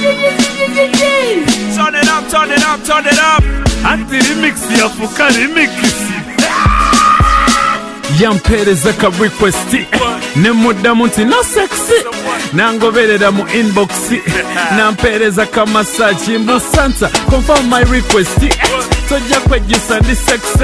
Turn it up, turn it up, turn it up. Anti-remix ya fuka remix. Yampereza ka request nemuddamu nti no sexy nangoberera mu inbox nampereza ka massage mbusanta confirm my request tojja kwejjusa ndi sexy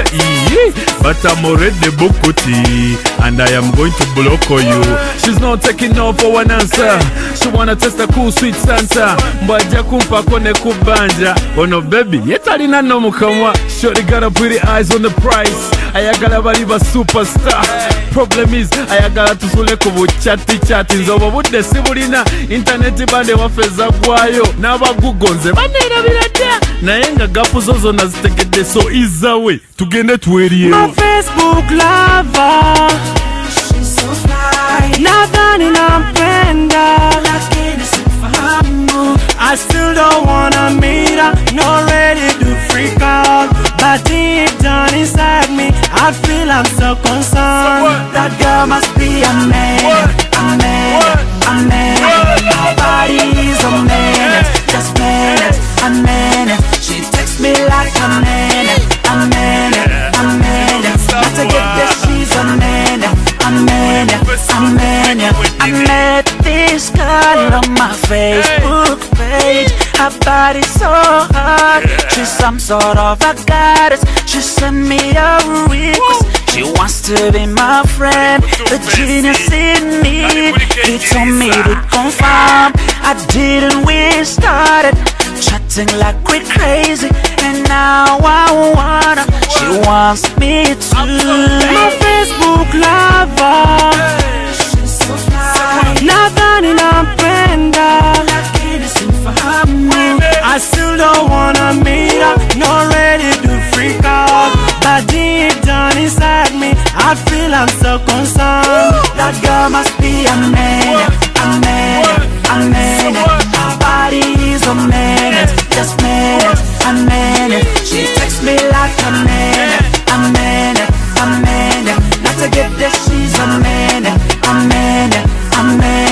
but I'm already booked and I am going to block you. She's not taking no for an answer. She wanna taste the cool sweet Santa mbwajja kumpako ne kubanja ono baby yetalina no mukamwa. Shorty got a pretty eyes on the price. Ayagala bali ba superstar. Problem is ayagala tusule ku buchati chati nzobo budde sibulina internet bande wafeza gwayo n'abagugonze banerabira dda naye nga gapu zo zonna zitegedde so izawe tugende tweriyo. My Facebook lover, she's so fly. Nadhani nampenda lakini sifahamu. I still don't wanna meet her, not ready to freak out, but deep down inside me I feel I'm so concerned. That girl must be a man, a man, a man. Her body is a man, just man, a man. She texts me like a man, a man, a man. Not to get that she's a man, a man, a man. I met this girl on my Facebook page. Her body's so hot, she's some sort of a goddess. She sent me a request. She wants to be my friend. The genius in me, he told me to confirm. I didn't. We started chatting like we're crazy, and now I wanna. She wants me to. My Facebook lover, she's so fly. Nadhani nampenda lakini sifahamu. I still don't wanna meet her, not ready to freak out, but deep down inside me I feel I'm so concerned. That girl must be a man, a man, a man. Her body is a man, just man, a man. She texts me like a man, a man, a man. Not to get that she's a man, a man, a man.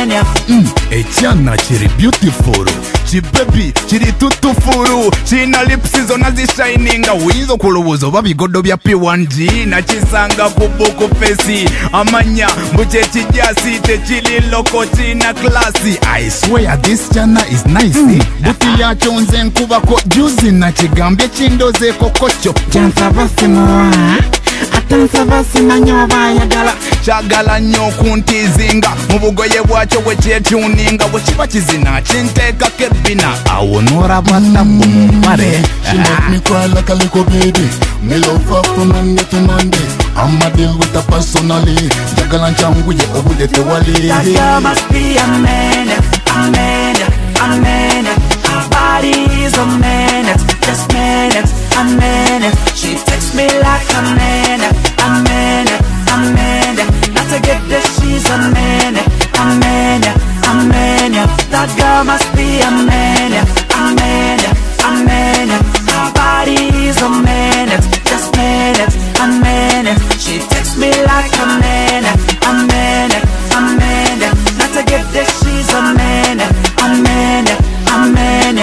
Ekyana kiri beautiful, kibaby kiri tutufuru, kina lips zonna zishininga. Uyinza okulowooza oba bigodo bya P1G nakisanga ku book face. Amanya mbuche kijasi tekiri loko kina classy. I swear this chana is nice. Buti yakyo nze nkubako juicy nakigambye kindozeeko kocho kyansaba simuwa atansaba simanyoba ayagala kyagala nnyo okuntizinga mu bugoye bwakyo bwe kyetuninga bwe kiba kizina kinteekako ebbina awo n'olaba nabbu mumale. She make me cry like a little baby. Me love her from Monday to Monday. I'ma deal with her personally. Jagala nchanguye obude tewali. That girl must be a man, a man, a man. Her body is a man, just man, a man. She texts me like a man, a man, a man. Not to get that she's a man, a man, a man. That girl must be a man, a man, a man. Her body is a man, just man, a man. She texts me like a man, a man, a man. Not to get that she's a man, a man, a man.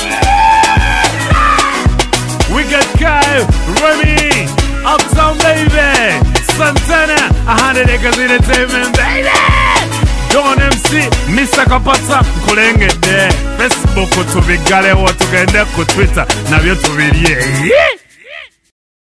We got Kyle, Remy, Uptown baby, Santana, 100 Acres Entertainment baby. Don MC, Mr. Kapata, kulengede. Facebook tubigalewo tugende ku Twitter nabyo tubirye.